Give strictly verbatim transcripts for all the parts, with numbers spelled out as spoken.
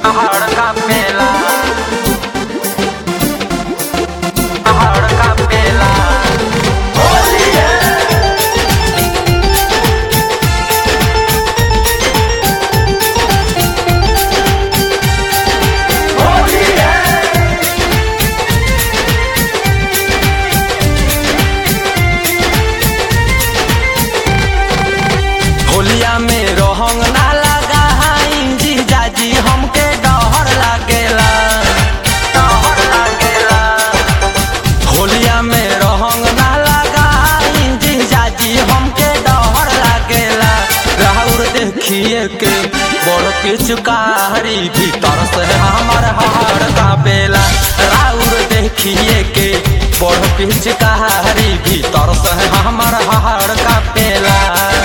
पहाड़ का पेला, पहाड़ का पेला। होली है, होली है। होलिया में रोहंग ना लगा जीजाजी हमके डहर लागेला, डहर लागेला। होलिया में रोहंग ना लगा जीजाजी हमके डहर लागेला। राउर देखिए के बड़ पिचकारी भीतर से हमार हार कापेला। राउर देखिए के बड़ पिचकारी भीतर से हमार हार कापेला।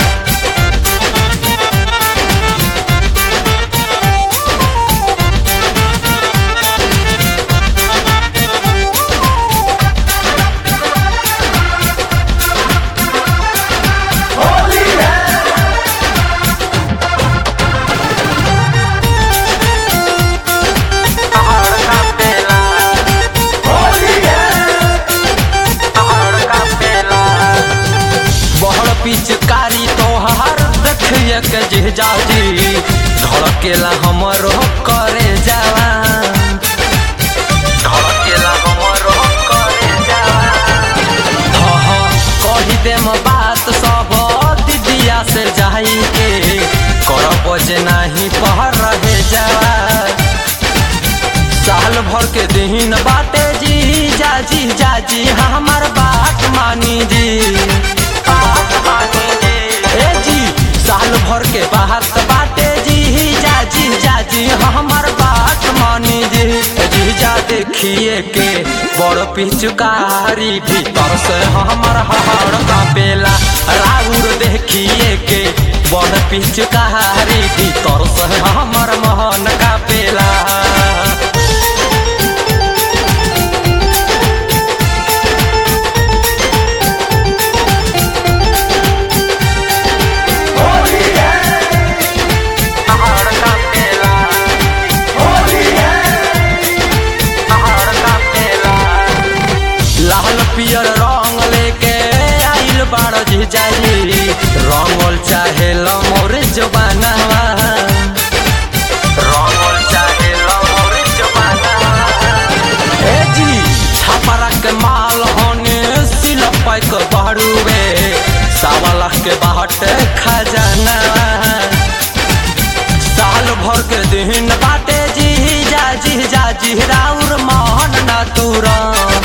पिचकारी तोहार देखिए के जीजाजी धड़केला हमरो करे जावा, धड़केला हमरो करे जावा। हाँ हाँ कही देम बात सब दीदिया से जाई के करब जे नहीं पहर रहे जावा। साल भर के दिन बाटे जीजाजी जाजी हमार बात मानी जी, साल भर के बात बाटे जी जाजी जाजी हमार बात मानी जी। जीजा देखिए के बड़ पिचकारी भीतर से हमार हार कापेला। राउर देखिए के बड़ पिचकारी भीतर से हमार मन कापेला। लाल पियर रंग लेके आइल बाड़ जीजाजी रंगल चाहे मोर जवानवा, रंगल चाहे मोर जवानवा। ए जी छापरा के माल होने सिल पैक बाड़ुए सावा लाख के बाट खजाना। साल भर के दिन बाटे जी जाजी जाजी राउर मोहन ना तुरम,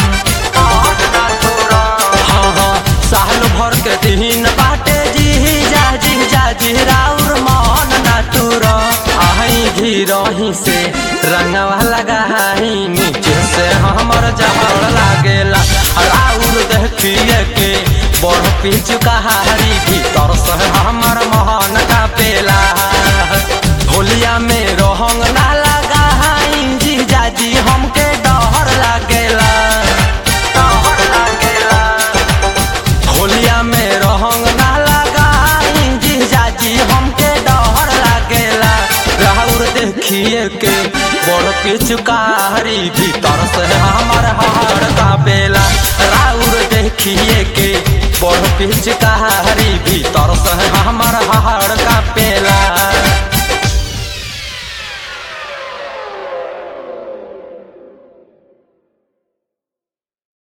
साल भर के दिन बाटे जी जाजी जाजी राउर मन ना तुर। आई घिरही से रंगवा लगाई नीचे से हमर जहर लागेला। राउर देखिए के बड़ पिचकारी भीतर से हमर मन कापेला। होलिया में रोहंग ना लगाई जी जाजी हमके डहर लागेला, डहर लागेला। होलिया में रोहंग ना लगाई जीजाजी हमके डहर लागेला। राउर देखिए के बड़ पिचकारी भीतर से हमार हार कापेला। राउर देखिए के बड़ पिचकारी भीतर से हमार हार कापेला।